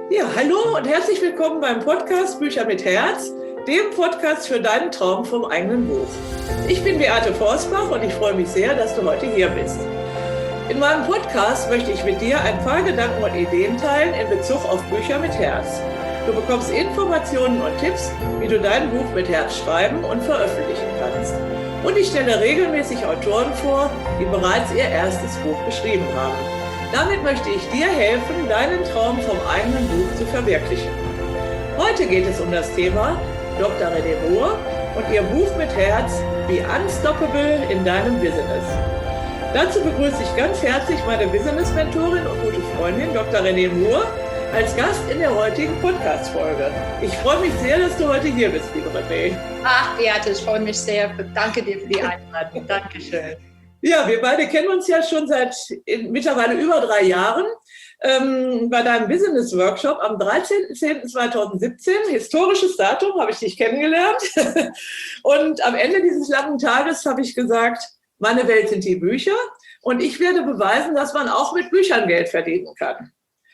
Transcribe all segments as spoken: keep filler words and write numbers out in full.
Ja, hallo und herzlich willkommen beim Podcast Bücher mit Herz, dem Podcast für deinen Traum vom eigenen Buch. Ich bin Beate Forstbach und ich freue mich sehr, dass du heute hier bist. In meinem Podcast möchte ich mit dir ein paar Gedanken und Ideen teilen in Bezug auf Bücher mit Herz. Du bekommst Informationen und Tipps, wie du dein Buch mit Herz schreiben und veröffentlichen kannst. Und ich stelle regelmäßig Autoren vor, die bereits ihr erstes Buch geschrieben haben. Damit möchte ich dir helfen, deinen Traum vom eigenen Buch zu verwirklichen. Heute geht es um das Thema Doktor René Moore und ihr Buch mit Herz Be Unstoppable in deinem Business. Dazu begrüße ich ganz herzlich meine Business-Mentorin und gute Freundin Doktor René Moore als Gast in der heutigen Podcast-Folge. Ich freue mich sehr, dass du heute hier bist, liebe René. Ach, Beate, ich freue mich sehr. Danke dir für die Einladung. Dankeschön. Ja, wir beide kennen uns ja schon seit mittlerweile über drei Jahren. Ähm, bei deinem Business-Workshop am dreizehnten zehnten zweitausendsiebzehn, historisches Datum, habe ich dich kennengelernt. Und am Ende dieses langen Tages habe ich gesagt, meine Welt sind die Bücher und ich werde beweisen, dass man auch mit Büchern Geld verdienen kann.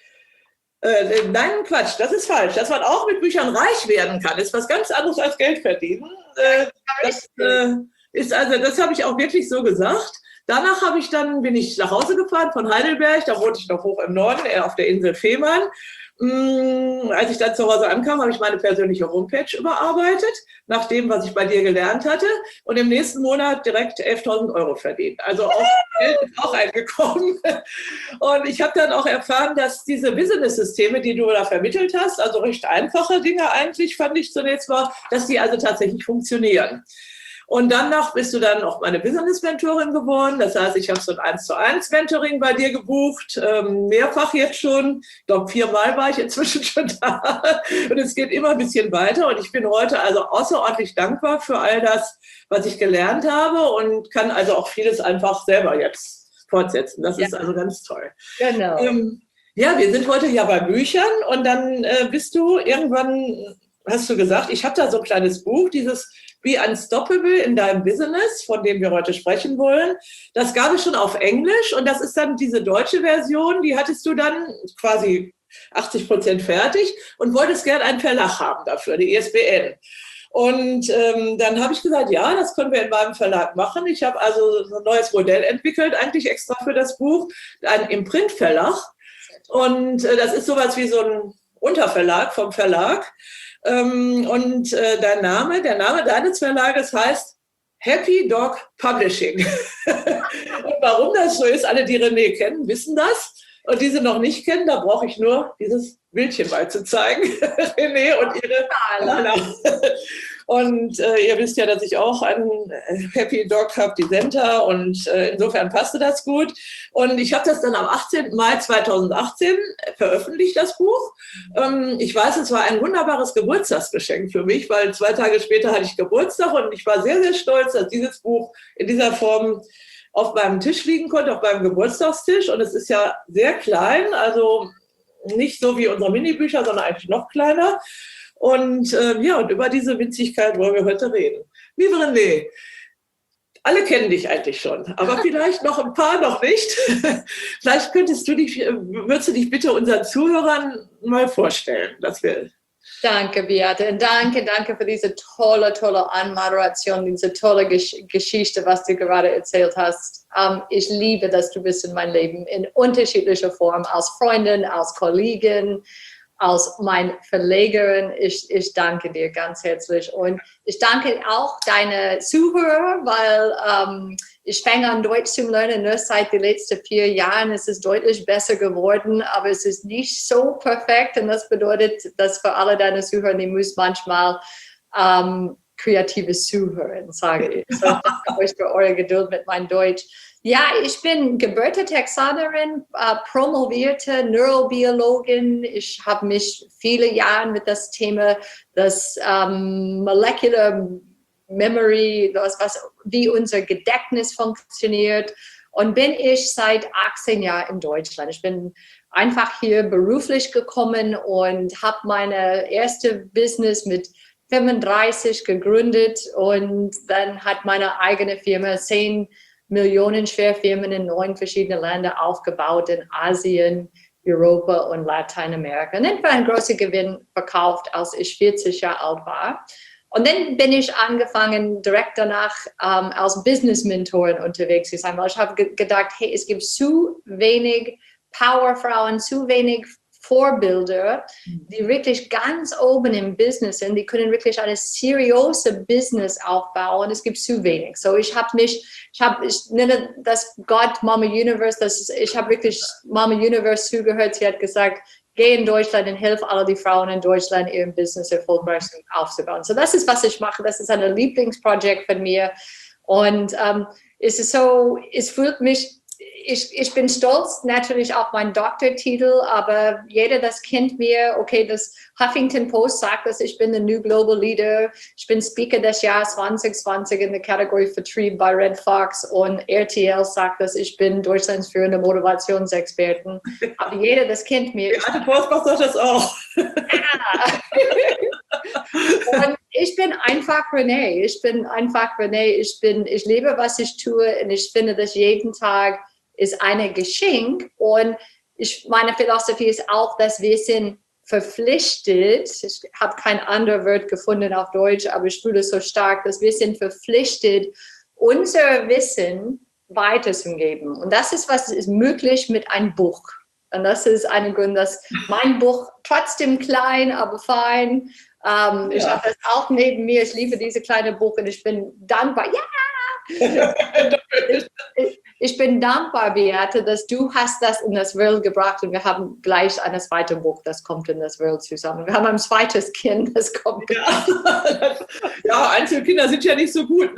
Äh, nein, Quatsch, das ist falsch. Dass man auch mit Büchern reich werden kann, ist was ganz anderes als Geld verdienen. Äh, das, äh, Ist also, das habe ich auch wirklich so gesagt. Danach habe ich dann, bin ich nach Hause gefahren von Heidelberg, da wohnte ich noch hoch im Norden, auf der Insel Fehmarn. Mm, als ich dann zu Hause ankam, habe ich meine persönliche Homepage überarbeitet, nach dem, was ich bei dir gelernt hatte. Und im nächsten Monat direkt elftausend Euro verdient. Also auch Geld ist auch eingekommen. Und ich habe dann auch erfahren, dass diese Business-Systeme, die du da vermittelt hast, also recht einfache Dinge eigentlich, fand ich zunächst mal, dass die also tatsächlich funktionieren. Und danach bist du dann auch meine Business-Mentorin geworden. Das heißt, ich habe so ein eins zu eins Mentoring bei dir gebucht, ähm, mehrfach jetzt schon. Ich glaube, viermal war ich inzwischen schon da. Und es geht immer ein bisschen weiter. Und ich bin heute also außerordentlich dankbar für all das, was ich gelernt habe und kann also auch vieles einfach selber jetzt fortsetzen. Das ja. ist also ganz toll. Genau. Ähm, ja, wir sind heute ja bei Büchern und dann äh, bist du irgendwann, hast du gesagt, ich habe da so ein kleines Buch, dieses Be Unstoppable in deinem Business, von dem wir heute sprechen wollen. Das gab es schon auf Englisch und das ist dann diese deutsche Version, die hattest du dann quasi achtzig Prozent fertig und wolltest gerne einen Verlag haben dafür, die I S B N. Und ähm, dann habe ich gesagt, ja, das können wir in meinem Verlag machen. Ich habe also so ein neues Modell entwickelt, eigentlich extra für das Buch, ein Imprint-Verlag. Und äh, das ist sowas wie so ein Unterverlag vom Verlag. Ähm, und äh, dein Name, der Name deines Verlages heißt Happy Dog Publishing. Und warum das so ist, alle, die René kennen, wissen das. Und die sie noch nicht kennen, da brauche ich nur dieses Bildchen mal zu zeigen. René und ihre Lala. Und äh, ihr wisst ja, dass ich auch einen Happy Dog habe, die Senta. Und äh, insofern passte das gut. Und ich habe das dann am achtzehnten Mai zweitausendachtzehn veröffentlicht, das Buch. Ähm, ich weiß, es war ein wunderbares Geburtstagsgeschenk für mich, weil zwei Tage später hatte ich Geburtstag und ich war sehr, sehr stolz, dass dieses Buch in dieser Form auf meinem Tisch liegen konnte, auf meinem Geburtstagstisch. Und es ist ja sehr klein, also nicht so wie unsere Minibücher, sondern eigentlich noch kleiner. Und äh, ja, und über diese Winzigkeit wollen wir heute reden. Liebe René, alle kennen dich eigentlich schon, aber vielleicht noch ein paar noch nicht. Vielleicht könntest du dich, würdest du dich bitte unseren Zuhörern mal vorstellen, dass wir... Danke, Beate. Danke, danke für diese tolle, tolle Anmoderation, diese tolle Gesch- Geschichte, was du gerade erzählt hast. Um, ich liebe, dass du bist in meinem Leben in unterschiedlicher Form, als Freundin, als Kollegin, als meine Verlegerin. Ich, ich danke dir ganz herzlich. Und ich danke auch deine Zuhörer, weil um, ich fange an, Deutsch zu lernen. Nur seit den letzten vier Jahren ist es deutlich besser geworden, aber es ist nicht so perfekt. Und das bedeutet, dass für alle deine Zuhörer, die müssen manchmal um, kreatives Zuhören, sage ich. So, danke euch für eure Geduld mit meinem Deutsch. Ja, ich bin gebürtige Texanerin, äh, promovierte Neurobiologin. Ich habe mich viele Jahre mit das Thema das ähm, Molecular Memory, das, was, wie unser Gedächtnis funktioniert. Und bin ich seit achtzehn Jahren in Deutschland. Ich bin einfach hier beruflich gekommen und habe meine erste Business mit fünfunddreißig gegründet und dann hat meine eigene Firma zehn Millionen Schwerfirmen in neun verschiedenen Ländern aufgebaut, in Asien, Europa und Lateinamerika. Und dann war ein großer Gewinn verkauft, als ich vierzig Jahre alt war. Und dann bin ich angefangen, direkt danach ähm, als Business-Mentorin unterwegs zu sein, weil ich habe ge- gedacht, hey, es gibt zu wenig Powerfrauen, zu wenig Vorbilder, die wirklich ganz oben im Business sind, die können wirklich eine seriöse Business aufbauen. Es gibt zu wenig. So ich habe mich, ich habe, ich nenne das Gott Mama Universe, das ist, ich habe wirklich Mama Universe zugehört. Sie hat gesagt, geh in Deutschland und hilf alle die Frauen in Deutschland, ihren Business erfolgreich aufzubauen. So das ist, was ich mache. Das ist ein Lieblingsprojekt von mir. Und ähm, es ist so, es fühlt mich, Ich, ich bin stolz natürlich auf meinen Doktortitel, aber jeder, das kennt mir, okay, das Huffington Post sagt, dass ich bin der New Global Leader, ich bin Speaker des Jahres zwanzig zwanzig in der Kategorie Vertrieb bei Red Fox und R T L sagt, dass ich bin Deutschlands führende Motivationsexperten. Aber jeder, das kennt mir. Die alte Post macht doch das auch. Und ich bin einfach Renee. Ich bin einfach Renee. Ich bin, ich liebe, was ich tue und ich finde, dass jeden Tag ist ein Geschenk. Und ich, meine Philosophie ist auch, dass wir sind verpflichtet, ich habe kein anderes Wort gefunden auf Deutsch, aber ich fühle es so stark, dass wir sind verpflichtet, unser Wissen weiterzugeben. Und das ist, was ist möglich mit einem Buch. Und das ist ein Grund, dass mein Buch trotzdem klein, aber fein. Ähm, ja. Ich habe das auch neben mir. Ich liebe diese kleine Buch und ich bin dankbar. Ja! ich, ich, ich bin dankbar, Beate, dass du hast das in das Welt gebracht und wir haben gleich ein zweites Buch, das kommt in das Welt zusammen. Wir haben ein zweites Kind, das kommt. Ja, ja Einzelkinder sind ja nicht so gut.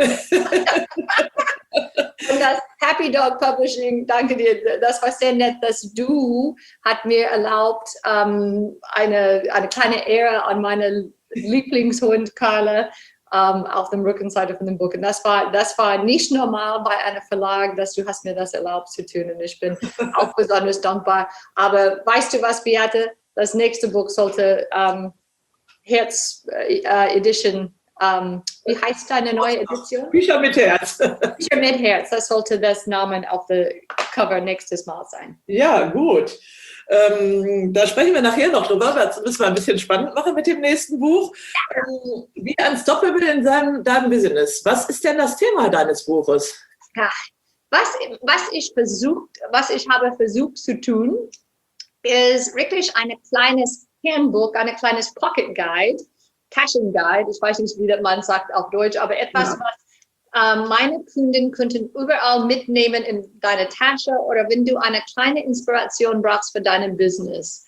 Und das Happy Dog Publishing, danke dir, das war sehr nett, dass du hat mir erlaubt, ähm, eine, eine kleine Ehre an meine Lieblingshund Carla ähm, auf dem Rückenseite von dem Buch. Und das war, das war nicht normal bei einem Verlag, dass du hast mir das erlaubt zu tun. Und ich bin auch besonders dankbar. Aber weißt du was, Beate? Das nächste Buch sollte ähm, Herz äh, Edition. Um, wie heißt deine neue Edition? Bücher mit Herz. Bücher mit Herz, das sollte das Namen auf dem Cover nächstes Mal sein. Ja, gut. Ähm, da sprechen wir nachher noch drüber. Das müssen wir ein bisschen spannend machen mit dem nächsten Buch. Ähm, Be Unstoppable in seinem, deinem Business. Was ist denn das Thema deines Buches? Ja, was, was, ich versucht, was ich habe versucht zu tun, ist wirklich ein kleines Handbuch, ein kleines Pocket Guide, Taschenguide, ich weiß nicht, wie man sagt auf Deutsch, aber etwas, ja. was äh, meine Kunden könnten überall mitnehmen in deine Tasche oder wenn du eine kleine Inspiration brauchst für dein Business.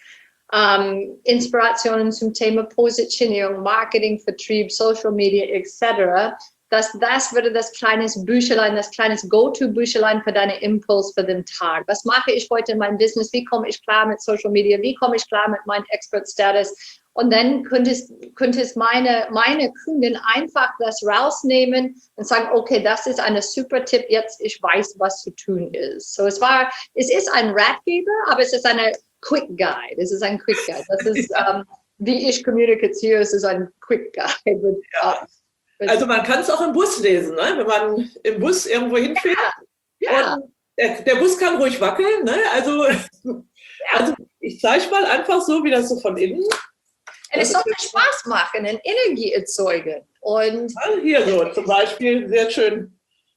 Ähm, Inspirationen zum Thema Positionierung, Marketing, Vertrieb, Social Media et cetera. Das, das würde das kleines Büchlein, das kleines Go-To-Büchlein für deinen Impuls für den Tag. Was mache ich heute in meinem Business? Wie komme ich klar mit Social Media? Wie komme ich klar mit meinem Expert-Status? Und dann könntest, könntest meine, meine Kunden einfach das rausnehmen und sagen, okay, das ist ein super Tipp, jetzt ich weiß, was zu tun ist. So, es war, es ist ein Ratgeber, aber es ist eine Quick Guide. Es ist ein Quick Guide. Das ist, ähm, wie ich kommuniziere, es ist ein Quick Guide. Mit, ja. Also man kann es auch im Bus lesen, ne? Wenn man im Bus irgendwo hinfährt. Ja. Ja. Und der, der Bus kann ruhig wackeln, ne? Also, ja. Also ich zeige mal einfach so, wie das so von innen. Und es sollte Spaß machen und Energie erzeugen. Und hier so zum Beispiel sehr schön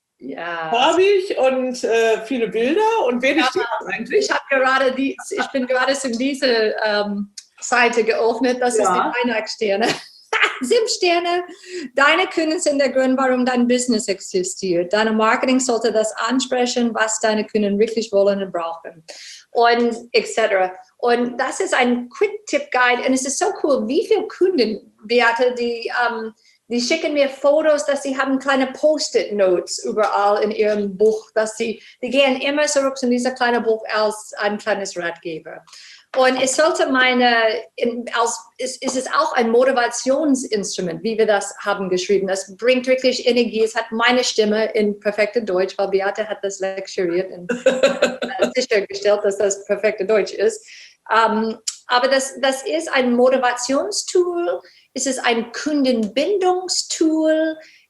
ja. farbig und äh, viele Bilder. Und wenig steht das eigentlich? Ich habe gerade die, ich bin gerade zu dieser ähm, Seite geöffnet. Das ja. ist die Weihnachtssterne. Sieben Sterne. Deine Kunden sind der Grund, warum dein Business existiert. Deine Marketing sollte das ansprechen, was deine Kunden wirklich wollen und brauchen. Und et cetera. Und das ist ein Quick-Tip-Guide. Und es ist so cool, wie viele Kunden, Beate, die, um, die schicken mir Fotos, dass sie haben kleine Post-it-Notes überall in ihrem Buch, dass sie, die gehen immer zurück zu diesem kleinen Buch als ein kleines Ratgeber. Und es sollte meine, in, als, es, es ist auch ein Motivationsinstrument, wie wir das haben geschrieben. Das bringt wirklich Energie. Es hat meine Stimme in perfekte Deutsch, weil Beate hat das lektoriert und sichergestellt, dass das perfekte Deutsch ist. Um, aber das, das ist ein Motivationstool. Es ist ein Kundenbindungstool.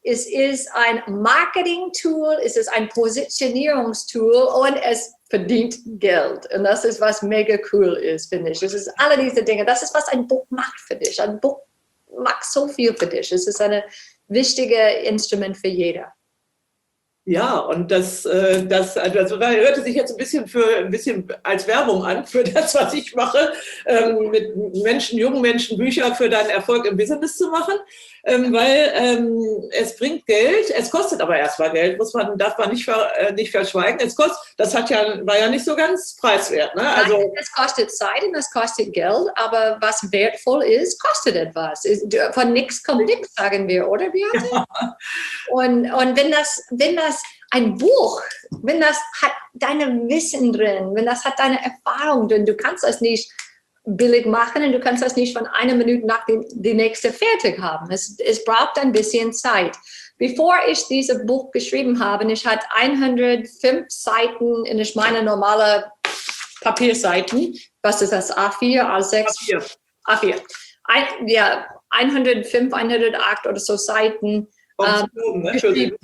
es ist ein Marketing-Tool, es ist ein Positionierungstool und es verdient Geld. Und das ist, was mega cool ist, finde ich. Es ist alle diese Dinge. Das ist, was ein Buch macht für dich. Ein Buch macht so viel für dich. Es ist ein wichtiges Instrument für jeder. Ja, und das, äh, das, also das hörte sich jetzt ein bisschen für ein bisschen als Werbung an für das, was ich mache, ähm, mit Menschen, jungen Menschen Bücher für deinen Erfolg im Business zu machen, ähm, weil ähm, es bringt Geld, es kostet aber erstmal Geld, muss man, darf man nicht, ver, äh, nicht verschweigen. Es kostet, das hat ja, war ja nicht so ganz preiswert, ne? Also Nein, es kostet Zeit und es kostet Geld, aber was wertvoll ist, kostet etwas. Von nichts kommt nichts, sagen wir, oder Beate? Ja. Und, und wenn das, wenn das ein Buch, wenn das hat deine Wissen drin, wenn das hat deine Erfahrung drin, du kannst das nicht billig machen und du kannst das nicht von einer Minute nach die, die nächste fertig haben. Es, es braucht ein bisschen Zeit. Bevor ich dieses Buch geschrieben habe, ich hatte hundertfünf Seiten in meine normale Papierseiten. Was ist das? A vier, A sechs? A vier. A vier. Ein, ja, hundertfünf, hundertacht oder so Seiten. Ähm, geschrieben.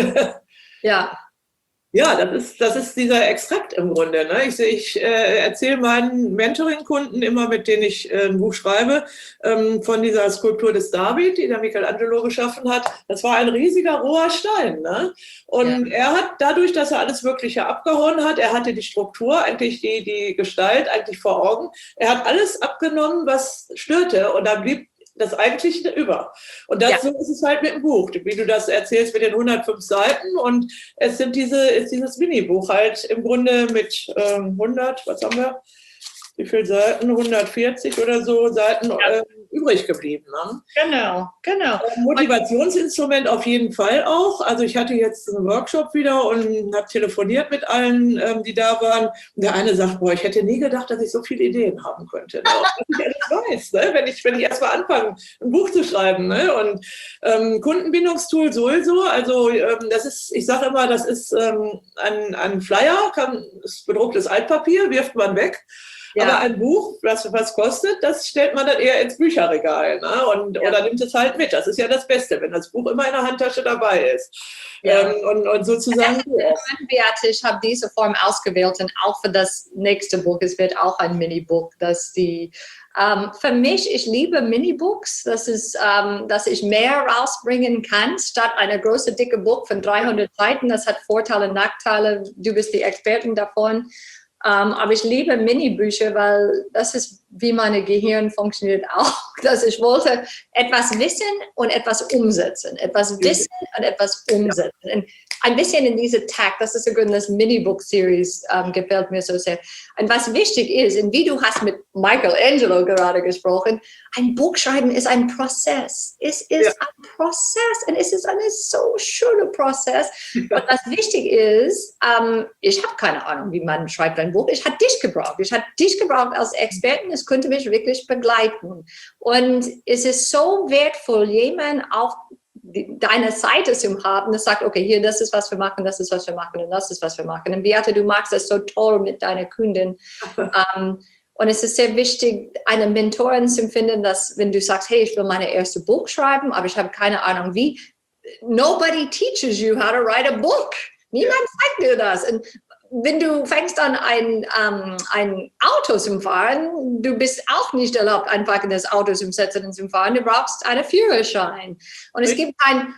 Ja. Ja, das ist, das ist dieser Extrakt im Grunde. Ne? Ich, ich äh, erzähle meinen Mentoring-Kunden immer, mit denen ich äh, ein Buch schreibe, ähm, von dieser Skulptur des David, die der Michelangelo geschaffen hat. Das war ein riesiger roher Stein. Ne? Und ja. er hat dadurch, dass er alles Mögliche abgehauen hat, er hatte die Struktur, eigentlich die, die Gestalt eigentlich vor Augen. Er hat alles abgenommen, was störte. Und da blieb das Eigentliche über. Und das, ja. so ist es halt mit dem Buch, wie du das erzählst mit den hundertfünf Seiten. Und es sind diese, ist dieses Minibuch halt im Grunde mit ähm, hundert, was haben wir? Wie viele Seiten? hundertvierzig oder so Seiten ja. äh, übrig geblieben. Ne? Genau, genau. Ein Motivationsinstrument auf jeden Fall auch. Also ich hatte jetzt einen Workshop wieder und habe telefoniert mit allen, ähm, die da waren. Und der eine sagt, boah, ich hätte nie gedacht, dass ich so viele Ideen haben könnte. Ne? Was ich alles weiß, ne? wenn ich, wenn ich erst mal anfange, ein Buch zu schreiben. Ne? Und ähm, Kundenbindungstool sowieso. Also ähm, das ist, ich sage immer, das ist ähm, ein, ein Flyer, kann, ist bedrucktes Altpapier, wirft man weg. Ja. Aber ein Buch, was was kostet, das stellt man dann eher ins Bücherregal, ne? Und, ja. oder nimmt es halt mit. Das ist ja das Beste, wenn das Buch immer in der Handtasche dabei ist. Ja. Ähm, und, und sozusagen. Beate, ich habe diese Form ausgewählt und auch für das nächste Buch, es wird auch ein Minibuch, das die ähm, für mich, ich liebe Minibooks, das ist, ähm, dass ich mehr rausbringen kann, statt eine große, dicke Buch von dreihundert Seiten. Das hat Vorteile und Nachteile. Du bist die Expertin davon. Um, aber ich liebe Minibücher, weil das ist, wie mein Gehirn funktioniert auch. Dass ich wollte etwas wissen und etwas umsetzen. Etwas wissen und etwas umsetzen. Ja. Und ein bisschen in diese Takt, das ist sogar das Minibook-Series, um, gefällt mir so sehr. Und was wichtig ist, und wie du hast mit Michelangelo gerade gesprochen, ein Buch schreiben ist ein Prozess. Es ist ja. ein Prozess und es ist ein so schöner Prozess. Ja. Und was wichtig ist, um, ich habe keine Ahnung, wie man schreibt ein Buch. Ich habe dich gebraucht. Ich habe dich gebraucht als Experten. Es könnte mich wirklich begleiten. Und es ist so wertvoll, jemanden auf deine Seite zu haben, das sagt, okay, hier, das ist, was wir machen, das ist, was wir machen und das ist, was wir machen. Und Beate, du magst das so toll mit deiner Kundin. um, und es ist sehr wichtig, eine Mentorin zu finden, dass, wenn du sagst, hey, ich will meine erste Buch schreiben, aber ich habe keine Ahnung wie, nobody teaches you how to write a book. Niemand zeigt dir das. Und wenn du fängst an, ein, um, ein Auto zu fahren, du bist auch nicht erlaubt, einfach in das Auto zu setzen und zu fahren. Du brauchst einen Führerschein. Und es gibt keinen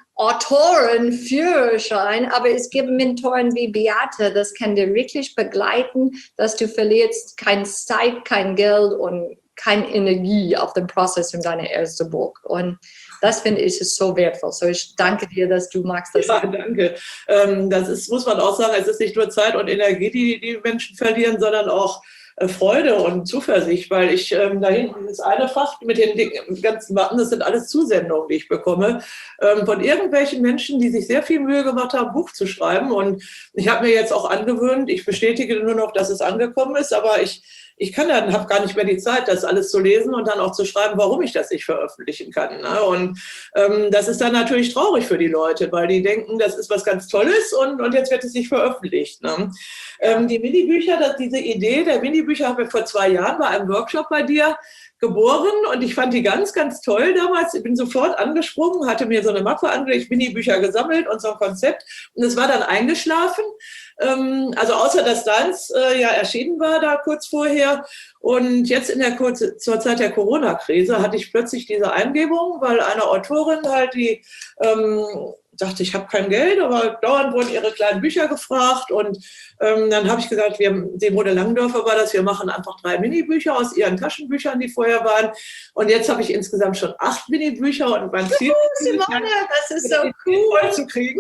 Autorenführerschein, aber es gibt Mentoren wie Beate, das kann dir wirklich begleiten, dass du verlierst keine Zeit, kein Geld und keine Energie auf dem Prozess von deinem ersten Buch. Und das finde ich ist so wertvoll. So ich danke dir, dass du magst das. Ja, danke. Ähm, das ist, muss man auch sagen, es ist nicht nur Zeit und Energie, die die Menschen verlieren, sondern auch äh, Freude und Zuversicht, weil ich ähm, da hinten ist eine Fach mit den dicken, ganzen Matten, das sind alles Zusendungen, die ich bekomme, ähm, von irgendwelchen Menschen, die sich sehr viel Mühe gemacht haben, ein Buch zu schreiben. Und ich habe mir jetzt auch angewöhnt, ich bestätige nur noch, dass es angekommen ist, aber ich Ich kann dann, habe gar nicht mehr die Zeit, das alles zu lesen und dann auch zu schreiben, warum ich das nicht veröffentlichen kann. Ne? Und ähm, das ist dann natürlich traurig für die Leute, weil die denken, das ist was ganz Tolles und, und jetzt wird es nicht veröffentlicht. Ne? Ähm, die Minibücher, das, diese Idee der Minibücher haben wir vor zwei Jahren bei einem Workshop bei dir geboren und ich fand die ganz, ganz toll damals. Ich bin sofort angesprungen, hatte mir so eine Mappe angelegt, Mini-Bücher gesammelt und so ein Konzept und es war dann eingeschlafen. Ähm, also außer, dass deins äh, ja erschienen war da kurz vorher und jetzt in der kurze, zur Zeit der Corona-Krise hatte ich plötzlich diese Eingebung, weil eine Autorin halt die ähm, dachte, ich habe kein Geld, aber dauernd wurden ihre kleinen Bücher gefragt und ähm, dann habe ich gesagt, wir, Simone Langdörfer war das, wir machen einfach drei Minibücher aus ihren Taschenbüchern, die vorher waren und jetzt habe ich insgesamt schon acht Minibücher und mein Ziel ist, Simone, das ist so cool, voll zu kriegen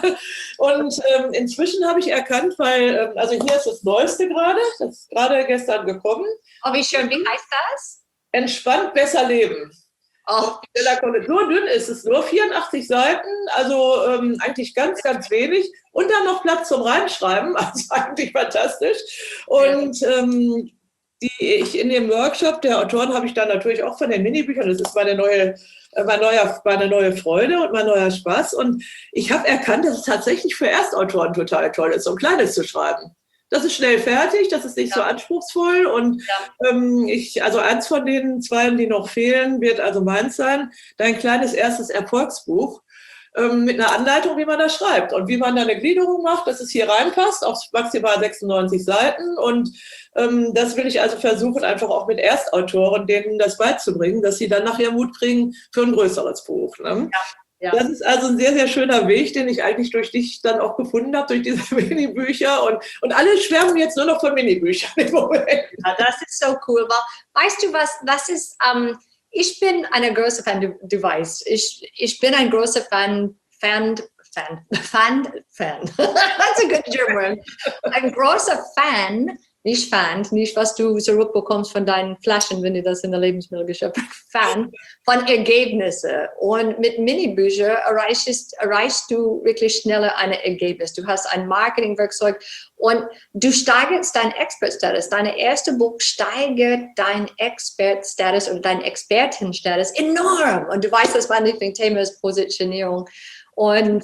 und ähm, inzwischen habe ich erkannt, weil, ähm, also hier ist das Neueste gerade, das ist gerade gestern gekommen. Oh, wie schön, wie heißt das? Entspannt besser leben. Oh. So dünn ist es, nur vierundachtzig Seiten, also ähm, eigentlich ganz, ganz wenig. Und dann noch Platz zum Reinschreiben, also eigentlich fantastisch. Und ähm, die ich in dem Workshop der Autoren habe ich dann natürlich auch von den Minibüchern, das ist meine neue, mein neuer, meine neue Freude und mein neuer Spaß. Und ich habe erkannt, dass es tatsächlich für Erstautoren total toll ist, so ein kleines zu schreiben. Das ist schnell fertig, das ist nicht ja. so anspruchsvoll und ja. ähm, ich, also eins von den zwei, die noch fehlen, wird also meins sein, dein kleines erstes Erfolgsbuch ähm, mit einer Anleitung, wie man das schreibt und wie man da eine Gliederung macht, dass es hier reinpasst auf maximal sechsundneunzig Seiten und ähm, das will ich also versuchen, einfach auch mit Erstautoren denen das beizubringen, dass sie dann nachher Mut kriegen für ein größeres Buch. Ne? Ja. Ja. Das ist also ein sehr, sehr schöner Weg, den ich eigentlich durch dich dann auch gefunden habe, durch diese Minibücher. Und, und alle schwärmen jetzt nur noch von Minibüchern im Moment. Ja, das ist so cool. Weißt du was, das ist, ähm, ich bin eine große Fan, du, du weißt, ich, ich bin ein großer Fan, Fan, Fan, Fan, Fan. That's a good German. Ein großer Fan, nicht Fan, nicht was du zurückbekommst von deinen Flaschen, wenn du das in der Lebensmittelgeschäft Fan von Ergebnissen. Und mit Minibücher erreichst, erreichst du wirklich schneller ein Ergebnis. Du hast ein Marketingwerkzeug und du steigerst deinen Expert-Status. Dein erstes Buch steigert deinen Expert-Status und deinen Expertenstatus enorm. Und du weißt, dass mein Lieblingsthema ist Positionierung. Und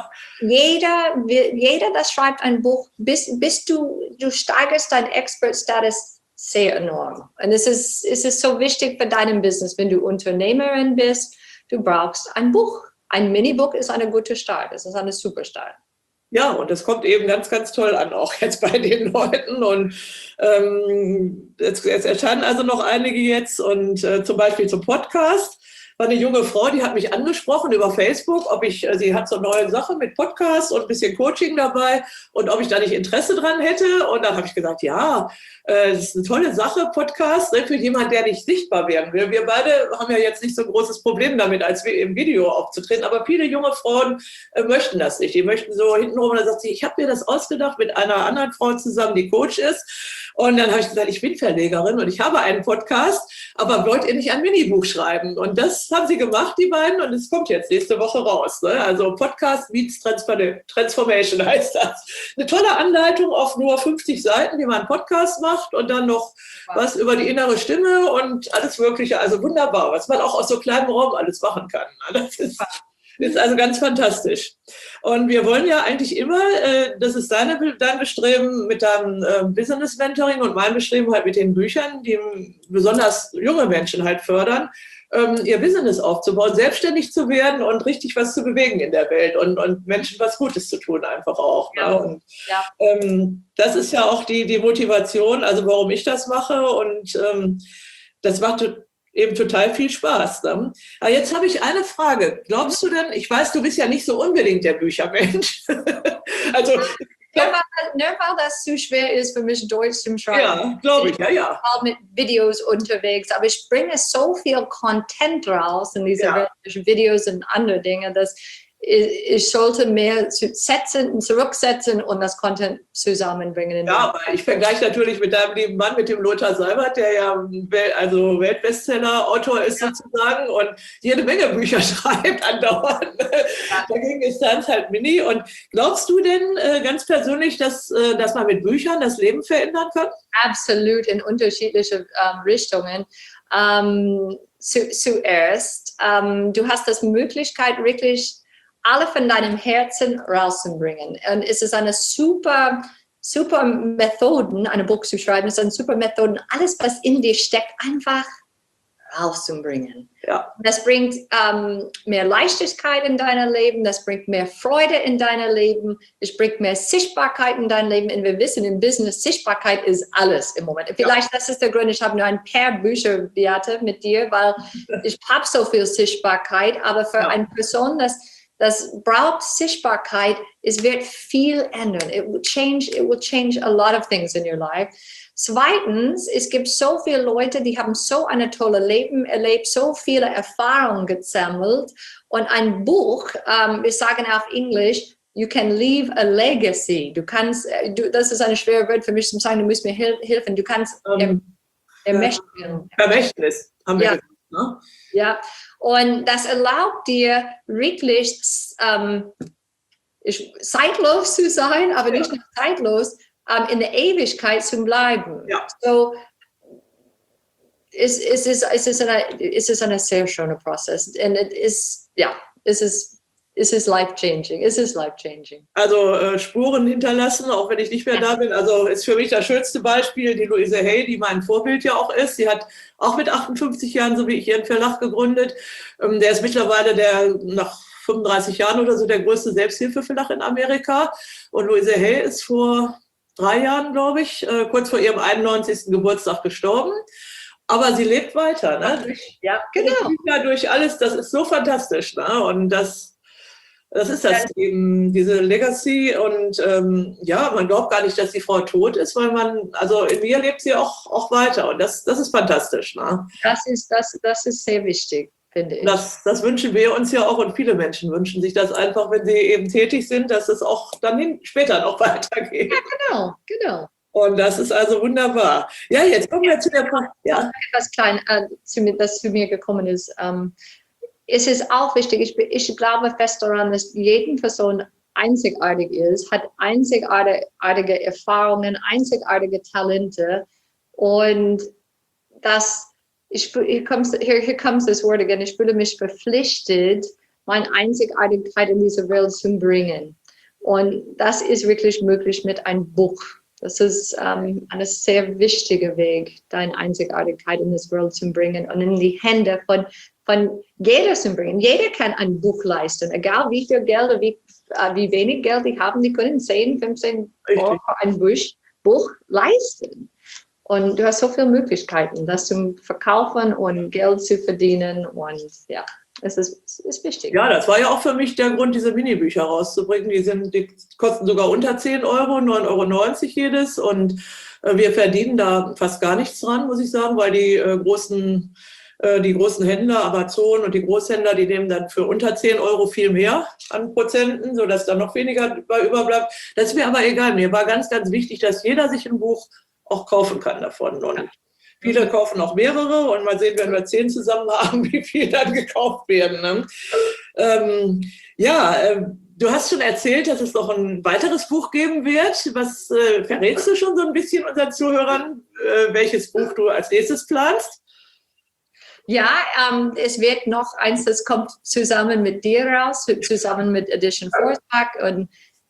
jeder, jeder, das schreibt ein Buch, bis, bis du, du steigerst deinen Expert-Status sehr enorm. Und es ist, es ist so wichtig für dein Business, wenn du Unternehmerin bist, du brauchst ein Buch. Ein Minibuch ist eine gute Start, es ist eine super Start. Ja, und das kommt eben ganz, ganz toll an, auch jetzt bei den Leuten. Und ähm, jetzt, jetzt erscheinen also noch einige jetzt und äh, zum Beispiel zum Podcast. War eine junge Frau, die hat mich angesprochen über Facebook, ob ich, sie hat so eine neue Sache mit Podcast und ein bisschen Coaching dabei und ob ich da nicht Interesse dran hätte. Und dann habe ich gesagt, ja, das ist eine tolle Sache, Podcast, für jemanden, der nicht sichtbar werden will. Wir beide haben ja jetzt nicht so ein großes Problem damit, als wir im Video aufzutreten, aber viele junge Frauen möchten das nicht. Die möchten so hintenrum, und dann sagt sie, ich habe mir das ausgedacht mit einer anderen Frau zusammen, die Coach ist. Und dann habe ich gesagt, ich bin Verlegerin und ich habe einen Podcast, aber wollt ihr nicht ein Minibuch schreiben? Und das haben sie gemacht, die beiden, und es kommt jetzt nächste Woche raus. Ne? Also Podcast meets Transformation heißt das. Eine tolle Anleitung auf nur fünfzig Seiten, wie man einen Podcast macht und dann noch wow. was über die innere Stimme und alles Mögliche. Also wunderbar, was man auch aus so kleinem Raum alles machen kann. Das ist, ist also ganz fantastisch. Und wir wollen ja eigentlich immer, äh, das ist deine, dein Bestreben mit deinem äh, Business Mentoring und mein Bestreben halt mit den Büchern, die besonders junge Menschen halt fördern, ähm, ihr Business aufzubauen, selbstständig zu werden und richtig was zu bewegen in der Welt und, und Menschen was Gutes zu tun einfach auch. Ja. Ne? Und, ja. ähm, das ist ja auch die, die Motivation, also warum ich das mache und ähm, das macht eben total viel Spaß. Ne? Aber jetzt habe ich eine Frage. Glaubst du denn, ich weiß, du bist ja nicht so unbedingt der Büchermensch. also Nur weil, nur weil das zu schwer ist für mich, Deutsch zu schreiben. Ja, glaube ich, ja, ja. Ich bin mit Videos unterwegs, aber ich bringe so viel Content raus in diese ja. Videos und andere Dinge, dass ich, ich sollte mehr setzen, zurücksetzen und das Content zusammenbringen. Ja, aber ich vergleiche natürlich mit deinem lieben Mann, mit dem Lothar Seibert, der ja also Weltbestseller-Autor ist ja. sozusagen und jede Menge Bücher schreibt andauernd. Ja. Dagegen ist das halt Mini. Und glaubst du denn äh, ganz persönlich, dass, äh, dass man mit Büchern das Leben verändern kann? Absolut, in unterschiedliche ähm, Richtungen. Ähm, zu, zuerst, ähm, du hast das Möglichkeit, wirklich alle von deinem Herzen rauszubringen. Und es ist eine super, super Methode, ein Buch zu schreiben, es ist eine super Methode, alles, was in dir steckt, einfach rauszubringen. Ja. Das bringt ähm, mehr Leichtigkeit in dein Leben, das bringt mehr Freude in dein Leben, es bringt mehr Sichtbarkeit in dein Leben. Und wir wissen, im Business, Sichtbarkeit ist alles im Moment. Vielleicht, ja. Das ist der Grund, ich habe nur ein paar Bücher, Beate, mit dir, weil ich habe so viel Sichtbarkeit, aber für ja. eine Person, das, das braucht Sichtbarkeit, es wird viel ändern. It will change, it will change a lot of things in your life. Zweitens, es gibt so viele Leute, die haben so ein tolles Leben erlebt, so viele Erfahrungen gesammelt. Und ein Buch, ähm, wir sagen auf Englisch, you can leave a legacy. Du kannst, du, das ist ein schweres Wort für mich zu sagen, du musst mir hel helfen. Du kannst um, ermächtigen. Vermächtnis, haben wir ja. gesagt. Ne? Ja, und das erlaubt dir wirklich ähm, zeitlos zu sein, aber nicht nur zeitlos, Um, in der Ewigkeit zu bleiben. Ja. So, es, es, ist, es, ist eine, es ist ein sehr schöner Prozess. Und es ist, ja, es ist, es ist life-changing. Es ist life-changing. Also äh, Spuren hinterlassen, auch wenn ich nicht mehr da bin. Also ist für mich das schönste Beispiel die Louise Hay, die mein Vorbild ja auch ist. Sie hat auch mit achtundfünfzig Jahren, so wie ich, ihren Verlag gegründet. Ähm, der ist mittlerweile der nach fünfunddreißig Jahren oder so der größte Selbsthilfeverlag in Amerika. Und Louise Hay ist vor drei Jahren, glaube ich, äh, kurz vor ihrem einundneunzigsten Geburtstag gestorben. Aber sie lebt weiter, ne? Durch, ja, genau. Durch, durch alles, das ist so fantastisch, ne? Und das, das ist das ja. eben, diese Legacy. Und ähm, ja, man glaubt gar nicht, dass die Frau tot ist, weil man, also in mir lebt sie auch, auch weiter. Und das, das ist fantastisch, ne? Das ist, das, das ist sehr wichtig, finde ich. Das, das wünschen wir uns ja auch und viele Menschen wünschen sich das einfach, wenn sie eben tätig sind, dass es auch dann hin, später noch weitergeht. Ja, genau, genau. Und das ist also wunderbar. Ja, jetzt kommen wir zu der Frage. Ja. Etwas klein, äh, das zu mir gekommen ist. Ähm, es ist auch wichtig, ich, ich glaube fest daran, dass jede Person einzigartig ist, hat einzigartige Erfahrungen, einzigartige Talente und das Ich, here, comes, here, here comes this word again. Ich fühle mich verpflichtet, meine Einzigartigkeit in diese Welt zu bringen. Und das ist wirklich möglich mit einem Buch. Das ist ähm, ein sehr wichtiger Weg, deine Einzigartigkeit in diese Welt zu bringen und in die Hände von, von jeder zu bringen. Jeder kann ein Buch leisten, egal wie viel Geld oder wie, äh, wie wenig Geld die haben. Die können zehn, fünfzehn Euro ein Buch, Buch leisten. Und du hast so viele Möglichkeiten, das zu verkaufen und Geld zu verdienen. Und ja, es ist, es ist wichtig. Ja, das war ja auch für mich der Grund, diese Minibücher rauszubringen. Die, sind, die kosten sogar unter zehn Euro, neun Euro neunzig jedes. Und äh, wir verdienen da fast gar nichts dran, muss ich sagen, weil die äh, großen, äh, die großen Händler, Amazon und die Großhändler, die nehmen dann für unter zehn Euro viel mehr an Prozenten, sodass dann noch weniger überbleibt. Das ist mir aber egal. Mir war ganz, ganz wichtig, dass jeder sich ein Buch auch kaufen kann davon. Und viele kaufen auch mehrere und mal sehen, wenn wir zehn zusammen haben, wie viel dann gekauft werden. Ne? Ähm, ja, äh, du hast schon erzählt, dass es noch ein weiteres Buch geben wird. Was äh, verrätst du schon so ein bisschen unseren Zuhörern, äh, welches Buch du als nächstes planst? Ja, ähm, es wird noch eins, das kommt zusammen mit dir raus, zusammen mit Edition Vortrag und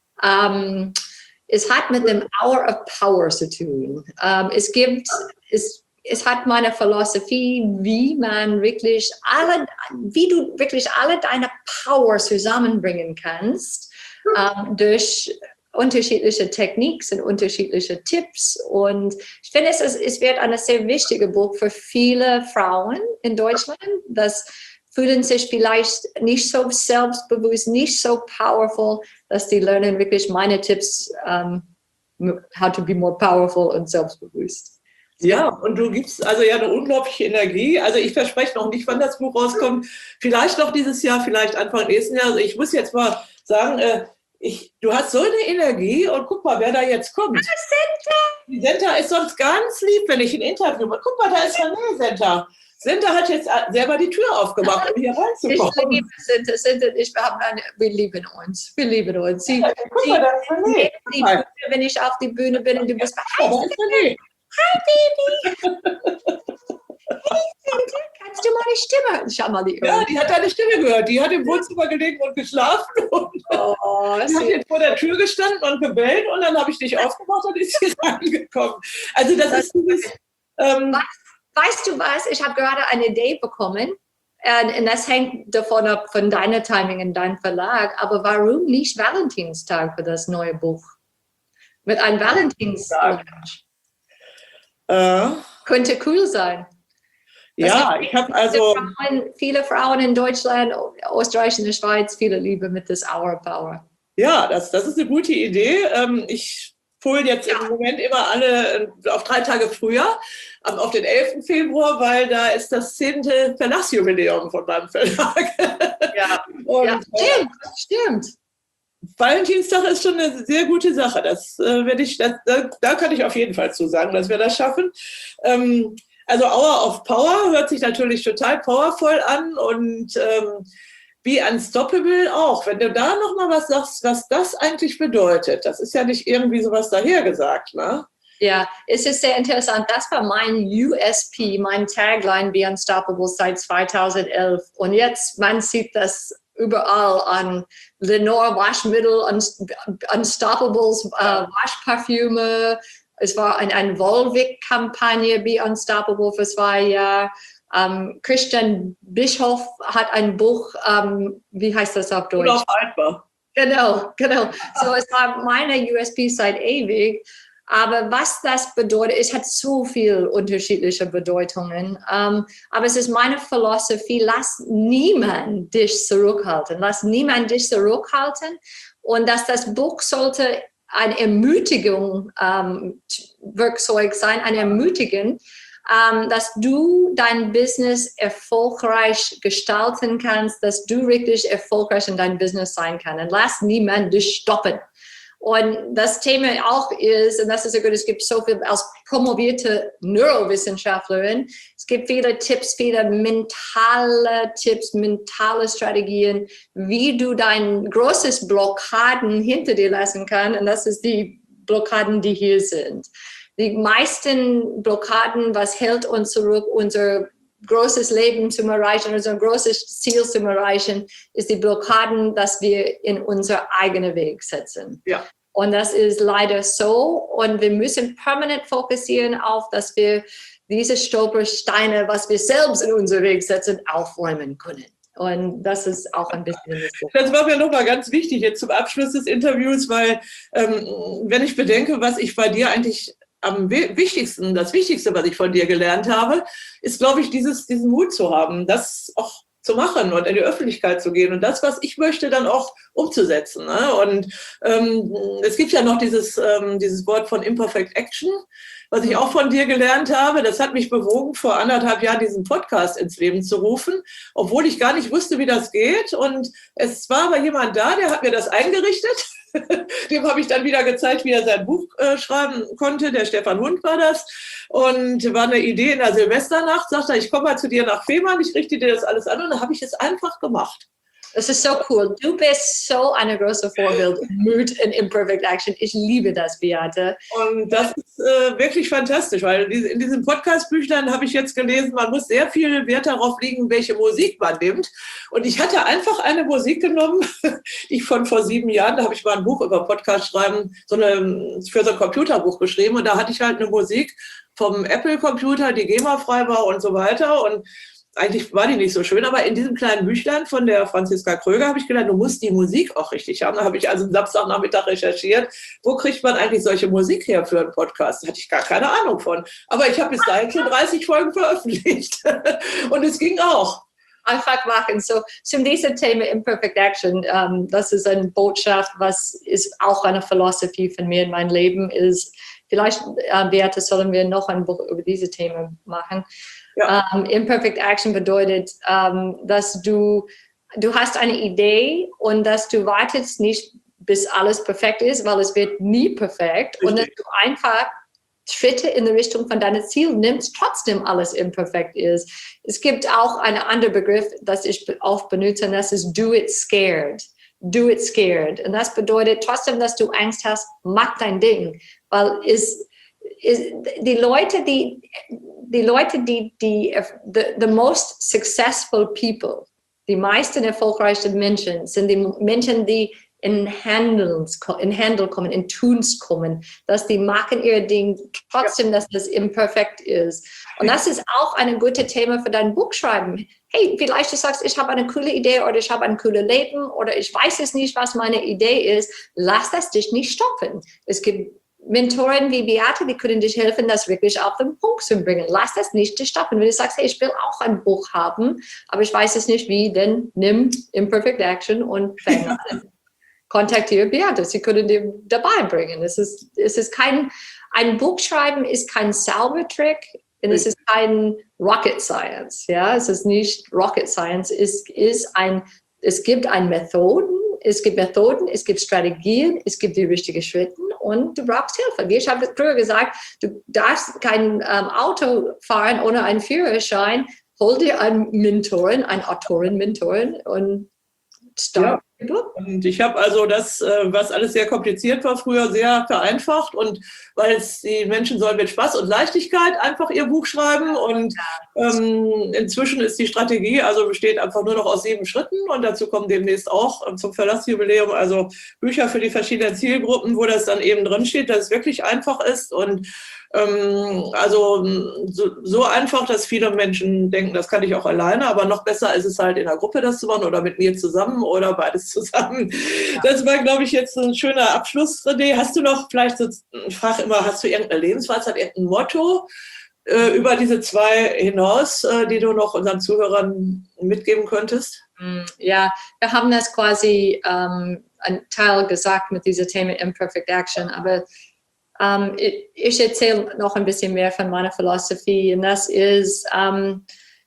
ähm, es hat mit dem Hour of Power zu tun. Um, es gibt, es, es hat meine Philosophie, wie man wirklich alle, wie du wirklich alle deine Power zusammenbringen kannst, um, durch unterschiedliche Techniken und unterschiedliche Tipps. Und ich finde, es, es wird ein sehr wichtiges Buch für viele Frauen in Deutschland, das fühlen sich vielleicht nicht so selbstbewusst, nicht so powerful, dass die lernen wirklich meine Tipps, um, how to be more powerful und selbstbewusst. Ja, und du gibst also ja eine unglaubliche Energie. Also ich verspreche noch nicht, wann das Buch rauskommt. Vielleicht noch dieses Jahr, vielleicht Anfang nächsten Jahr. Also ich muss jetzt mal sagen, äh, ich, du hast so eine Energie und guck mal, wer da jetzt kommt. Die Senta ist sonst ganz lieb, wenn ich ein Interview mache. Guck mal, da ist René Senta. Senta hat jetzt selber die Tür aufgemacht, um hier reinzukommen. Ich liebe Senta, Senta und ich, wir, haben eine, wir lieben uns, wir lieben uns. Sie, ja, guck mal, das ist René. Die Bühne, wenn ich auf die Bühne bin und du bist bei Hi, René. Hi, Baby. Hey, Senta, kannst du meine Stimme hören? Schau mal, die Ja, die hat deine Stimme gehört. Die hat im Wohnzimmer gelegen und geschlafen. Und oh, die hat jetzt vor der Tür gestanden und gebellt und dann habe ich dich aufgemacht und ist hier reingekommen. Also das, das ist dieses... Ähm, was? weißt du was? Ich habe gerade eine Idee bekommen. Und, und das hängt davon ab, von deiner Timing in deinem Verlag. Aber warum nicht Valentinstag für das neue Buch? Mit einem Valentinstag. Äh, Könnte cool sein. ja, ich habe also... Frauen, viele Frauen in Deutschland, Österreich und der Schweiz, viele Liebe mit das Hour Power. Ja, das, das ist eine gute Idee. Ähm, ich hole jetzt ja. im Moment immer alle auf drei Tage früher, auf den elften Februar, weil da ist das zehnte Verlagsjubiläum von meinem Verlag. Ja, und, ja stimmt, äh, stimmt. Valentinstag ist schon eine sehr gute Sache. Das äh, werde ich, das, da, da kann ich auf jeden Fall zusagen, dass wir das schaffen. Ähm, also Hour of Power hört sich natürlich total powervoll an und ähm, Be Unstoppable auch. Wenn du da noch mal was sagst, was das eigentlich bedeutet, das ist ja nicht irgendwie sowas dahergesagt, ne? Ja, es ist sehr interessant. Das war mein U S P, mein Tagline Be Unstoppable seit zweitausendelf. Und jetzt, man sieht das überall an Lenore Waschmittel, Unstoppables äh, Waschparfüme. Es war ein, eine Volvic-Kampagne, Be Unstoppable für zwei Jahre. Um, Christian Bischoff hat ein Buch, um, wie heißt das auf Deutsch? Unaufhaltbar. Genau, genau. So, es war meine U S P seit ewig. Aber was das bedeutet, es hat so viele unterschiedliche Bedeutungen. Um, aber es ist meine Philosophie, lass niemand dich zurückhalten. Lass niemand dich zurückhalten. Und dass das Buch sollte eine Ermutigung um, Werkzeug sein, eine Ermutigung, Um, dass du dein Business erfolgreich gestalten kannst, dass du wirklich erfolgreich in deinem Business sein kannst. Und lass niemand dich stoppen. Und das Thema auch ist, und das ist so gut, es gibt so viel als promovierte Neurowissenschaftlerin, es gibt viele Tipps, viele mentale Tipps, mentale Strategien, wie du dein großes Blockaden hinter dir lassen kannst. Und das ist die Blockaden, die hier sind. Die meisten Blockaden, was hält uns zurück, unser großes Leben zu erreichen, unser großes Ziel zu erreichen, ist die Blockaden, dass wir in unser eigenen Weg setzen. Ja. Und das ist leider so. Und wir müssen permanent fokussieren auf, dass wir diese Stolpersteine, was wir selbst in unseren Weg setzen, aufräumen können. Und das ist auch ein bisschen das Buch. Das war mir nochmal ganz wichtig jetzt zum Abschluss des Interviews, weil ähm, wenn ich bedenke, was ich bei dir eigentlich am wichtigsten, das Wichtigste, was ich von dir gelernt habe, ist, glaube ich, dieses, diesen Mut zu haben, das auch zu machen und in die Öffentlichkeit zu gehen und das, was ich möchte, dann auch umzusetzen. Ne? Und ähm, es gibt ja noch dieses, ähm, dieses Wort von Imperfect Action, was ich auch von dir gelernt habe. Das hat mich bewogen, vor anderthalb Jahren diesen Podcast ins Leben zu rufen, obwohl ich gar nicht wusste, wie das geht. Und es war aber jemand da, der hat mir das eingerichtet. Dem habe ich dann wieder gezeigt, wie er sein Buch äh, schreiben konnte. Der Stefan Hund war das. Und war eine Idee in der Silvesternacht. Sagte er, ich komme mal zu dir nach Fehmarn, ich richte dir das alles an. Und dann habe ich es einfach gemacht. Das ist so cool. Du bist so eine große Vorbild. Mut in Imperfect Action. Ich liebe das, Beate. Und das ist äh, wirklich fantastisch, weil in diesen Podcast-Büchern habe ich jetzt gelesen, man muss sehr viel Wert darauf legen, welche Musik man nimmt. Und ich hatte einfach eine Musik genommen, die ich von vor sieben Jahren, da habe ich mal ein Buch über Podcast schreiben, so eine, für so ein Computerbuch geschrieben. Und da hatte ich halt eine Musik vom Apple-Computer, die GEMA-frei war und so weiter. Und eigentlich war die nicht so schön, aber in diesem kleinen Büchlein von der Franziska Kröger habe ich gedacht, du musst die Musik auch richtig haben. Da habe ich also am Samstagnachmittag recherchiert, wo kriegt man eigentlich solche Musik her für einen Podcast? Da hatte ich gar keine Ahnung von. Aber ich habe bis dahin schon dreißig Folgen veröffentlicht. Und es ging auch. Einfach machen. So, zum diesem Thema Imperfect Action, um, das ist eine Botschaft, was ist auch eine Philosophie von mir in meinem Leben ist. Vielleicht, äh, Beate, sollen wir noch ein Buch über diese Themen machen. Ja. Um, Imperfect Action bedeutet, um, dass du, du hast eine Idee und dass du wartest nicht, bis alles perfekt ist, weil es wird nie perfekt. Richtig. Und dass du einfach Schritte in die Richtung von deinem Ziel nimmst, trotzdem alles imperfekt ist. Es gibt auch einen anderen Begriff, das ich oft benutze, und das ist do it scared. Do it scared. Und das bedeutet trotzdem, dass du Angst hast, mach dein Ding. Weil es, es, die Leute, die, die Leute, die, die the, the most successful people, die meisten erfolgreichen Menschen, sind die Menschen, die in Handels, in Handel kommen, in Tuns kommen, dass die machen ihr Ding trotzdem, dass das imperfekt ist. Und das ist auch ein gutes Thema für dein Buch schreiben. Hey, vielleicht du sagst, ich habe eine coole Idee oder ich habe ein cooles Leben oder ich weiß es nicht, was meine Idee ist. Lass das dich nicht stoppen. Es gibt Mentoren wie Beate, die können dich helfen, das wirklich auf den Punkt zu bringen. Lass das nicht dich stoppen. Wenn du sagst, hey, ich will auch ein Buch haben, aber ich weiß es nicht wie, dann nimm Imperfect Action und fang an. Kontaktiere Beate, sie können dir dabei bringen. Es ist, es ist kein, ein Buch schreiben ist kein Zaubertrick und es ist kein Rocket Science. Ja, es ist nicht Rocket Science. Es ist ein, es gibt ein Methoden, es gibt Methoden, es gibt Strategien, es gibt die richtigen Schritte und du brauchst Hilfe. Ich habe früher gesagt, du darfst kein ähm, Auto fahren ohne einen Führerschein. Hol dir einen Mentorin, eine Autorin, Mentorin und start. Ja. Und ich habe also das, was alles sehr kompliziert war früher, sehr vereinfacht und weil es die Menschen sollen mit Spaß und Leichtigkeit einfach ihr Buch schreiben und ähm, inzwischen ist die Strategie, also besteht einfach nur noch aus sieben Schritten und dazu kommen demnächst auch zum Verlassjubiläum, also Bücher für die verschiedenen Zielgruppen, wo das dann eben drin steht, dass es wirklich einfach ist und ähm, also so, so einfach, dass viele Menschen denken, das kann ich auch alleine, aber noch besser ist es halt in der Gruppe das zu machen oder mit mir zusammen oder beides zusammen. Ja. Das war, glaube ich, jetzt ein schöner Abschluss, René. Hast du noch vielleicht so, ich frage immer, hast du irgendeine Lebensweisheit, irgendein Motto äh, über diese zwei hinaus, äh, die du noch unseren Zuhörern mitgeben könntest? Ja, wir haben das quasi ähm, ein Teil gesagt mit diesem Thema Imperfect Action, aber ähm, ich, ich erzähle noch ein bisschen mehr von meiner Philosophie und das ist, ähm,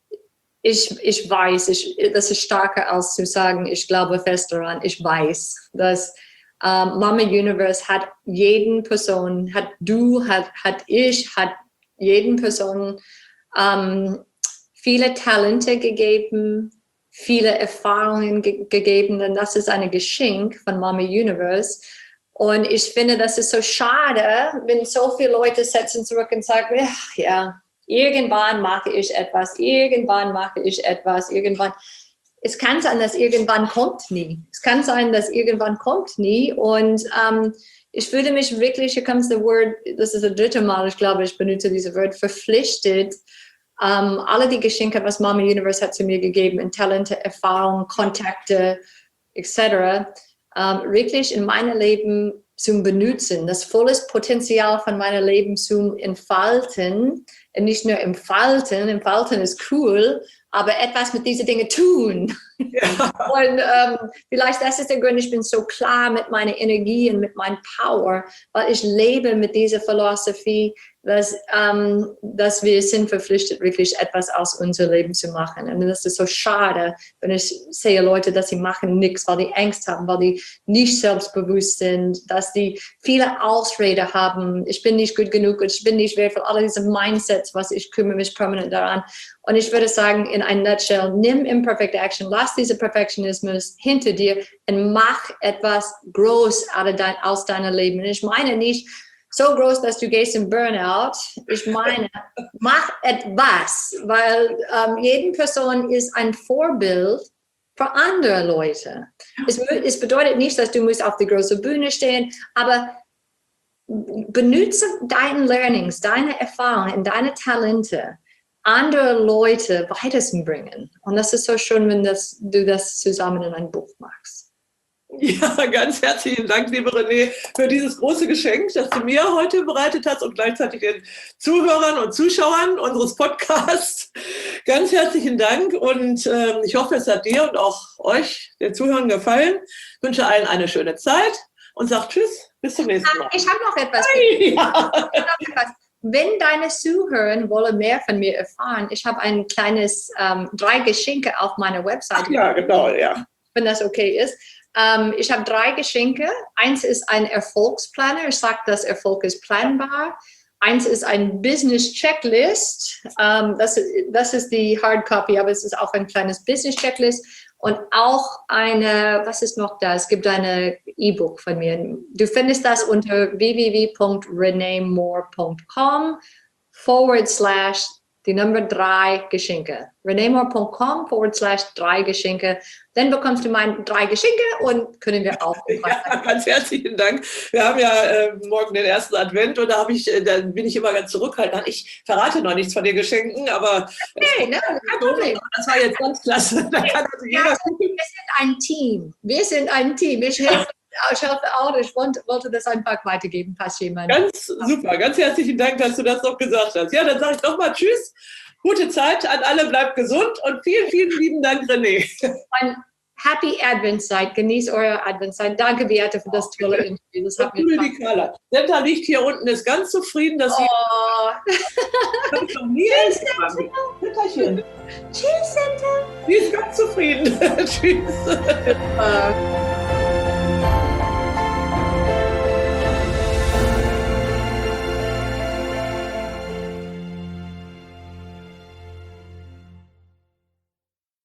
Ich, ich weiß, ich, das ist stärker als zu sagen, ich glaube fest daran, ich weiß, dass ähm, Mama Universe hat jeden Person, hat du, hat, hat ich, hat jeden Person ähm, viele Talente gegeben, viele Erfahrungen ge- gegeben und das ist ein Geschenk von Mama Universe. Und ich finde, das ist so schade, wenn so viele Leute setzen zurück und sagen, ja, ja, irgendwann mache ich etwas, irgendwann mache ich etwas, irgendwann. Es kann sein, dass irgendwann kommt nie. Es kann sein, dass irgendwann kommt nie. Und ähm, ich fühle mich wirklich, hier kommt das Wort, das ist das dritte Mal, ich glaube, ich benutze dieses Wort, verpflichtet, ähm, alle die Geschenke, was Mama Universe hat zu mir gegeben, in Talente, Erfahrungen, Kontakte, et cetera, ähm, wirklich in meinem Leben zu benutzen, das volles Potenzial von meinem Leben zu entfalten. Und nicht nur entfalten, entfalten ist cool, aber etwas mit diesen Dingen tun. Ja. Und ähm, vielleicht das ist der Grund, ich bin so klar mit meiner Energie und mit meiner Power, weil ich lebe mit dieser Philosophie, dass, ähm, dass wir sind verpflichtet, wirklich etwas aus unserem Leben zu machen. Und das ist so schade, wenn ich sehe Leute, dass sie machen nichts, weil die Angst haben, weil die nicht selbstbewusst sind, dass die viele Ausreden haben, ich bin nicht gut genug, ich bin nicht wertvoll, alle diese Mindsets, was ich kümmere mich permanent daran. Und ich würde sagen, in einem Nutshell, nimm Imperfect Action, lass diesen Perfektionismus hinter dir und mach etwas groß aus deinem Leben. Und ich meine nicht so groß, dass du gehst in Burnout. Ich meine, mach etwas, weil ähm, jede Person ist ein Vorbild für andere Leute. Es, es bedeutet nicht, dass du musst auf der großen Bühne stehen, aber benutze deine Learnings, deine Erfahrungen, deine Talente, andere Leute weiterzubringen. Und das ist so schön, wenn das, du das zusammen in ein Buch machst. Ja, ganz herzlichen Dank, liebe René, für dieses große Geschenk, das du mir heute bereitet hast und gleichzeitig den Zuhörern und Zuschauern unseres Podcasts. Ganz herzlichen Dank und äh, ich hoffe, es hat dir und auch euch, den Zuhörern, gefallen. Ich wünsche allen eine schöne Zeit und sage Tschüss, bis zum nächsten Mal. Ich habe noch etwas. Ja. Wenn deine Zuhörer wollen mehr von mir erfahren, ich habe ein kleines ähm, drei Geschenke auf meiner Website. Ach ja, genau, ja. Wenn das okay ist. Ähm, ich habe drei Geschenke. Eins ist ein Erfolgsplaner. Ich sage, dass Erfolg ist planbar. Eins ist ein Business-Checklist. Ähm, das, das ist die Hardcopy, aber es ist auch ein kleines Business-Checklist. Und auch eine, was ist noch da? Es gibt eine E-Book von mir. Du findest das unter w w w punkt renee moore punkt com forward slash die Nummer drei Geschenke. reneemore.com forward slash drei Geschenke. Dann bekommst du meine drei Geschenke und können wir auch. Ja, ganz herzlichen Dank. Wir haben ja äh, morgen den ersten Advent und da, habe ich, äh, da bin ich immer ganz zurückhaltend. Ich verrate noch nichts von den Geschenken, aber okay, ne, kein Problem. Das war jetzt ganz klasse. Da kann also jeder ja, wir sind ein Team. Wir sind ein Team. Ich helfe, ich helfe auch. Ich wollte, wollte das einfach weitergeben, falls jemand. Ganz super. Ganz herzlichen Dank, dass du das noch gesagt hast. Ja, dann sage ich nochmal Tschüss. Gute Zeit an alle, bleibt gesund und vielen, vielen lieben Dank, René. Ein Happy Adventszeit, genießt eure Adventszeit. Danke, Beate, für das tolle Interview. Das hat mir Spaß. Senta liegt hier unten, ist ganz zufrieden, dass sie. Oh. Das ich noch nie Senta. Tschüss, Senta. Sie ist ganz zufrieden. Tschüss. Uh,